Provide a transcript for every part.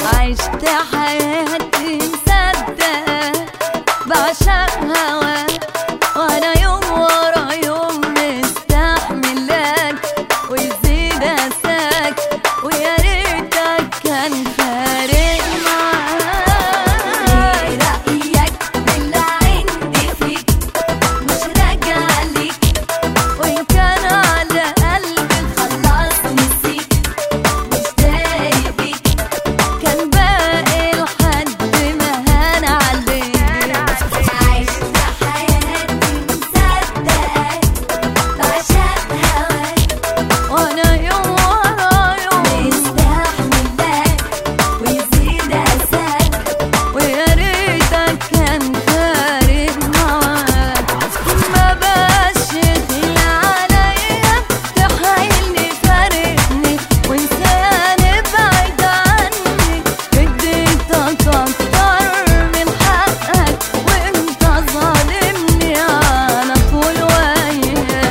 عشت حياتي مصدقة بعشق هواك، وانا يوم ورا يوم مستحملاك ويزيد اساك، ويا ريتك كان فارق معاك. ايه رأيك باللي عندي فيك؟ مش راجعة ليك، وان كان على قلبي خلاص نسيك، مش دايق بيك، كان باقي لحد ما هان عليك. عشت حياتي مصدقاك بعشق هواك، وانا يوم ورا يوم مستحملاك ويزيد اساك، ويا ريتك كان فارق معاك. ما بقاش يغلى عليا تحايلني فارقني وانساني بعيد عني، اديتك اكتر من حقك وانت ظالمني على طول وياك.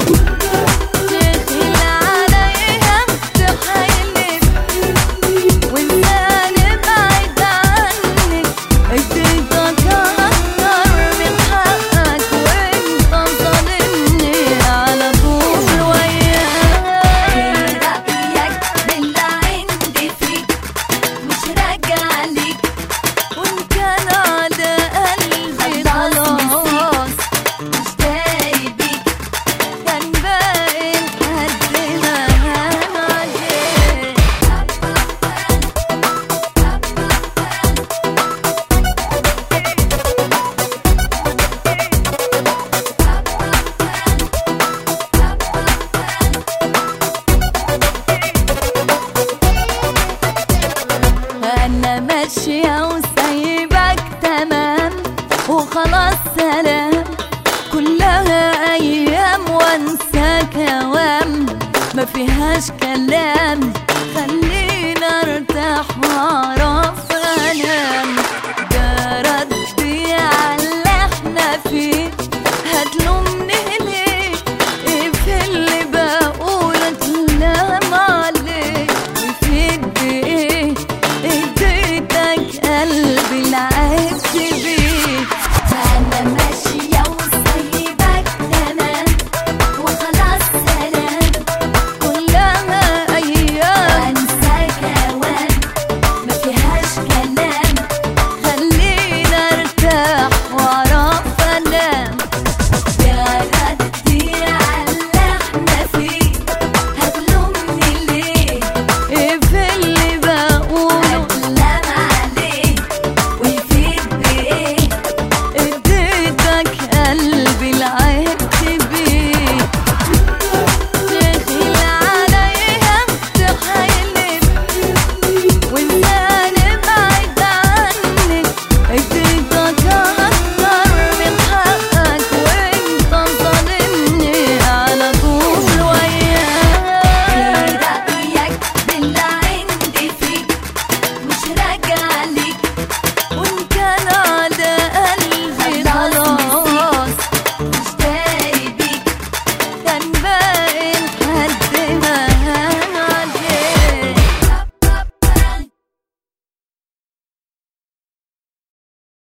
تغلى عليا تحايلني وانساني بعيد عني، اديتك اكتر من حقك وانت ظالمني على طول وياك. ايه رأيك باللي عندي فيك؟ مش راجعة ليك، وان كان على قلبي خلاص خلاص مش دايق بيك، كان باقي لحد ما هان عليك. انا ماشية وسايبك تمام وخلاص سلام، كلها ايام وانساك اوام، ما فيهاش كلام، خلينا ارتاح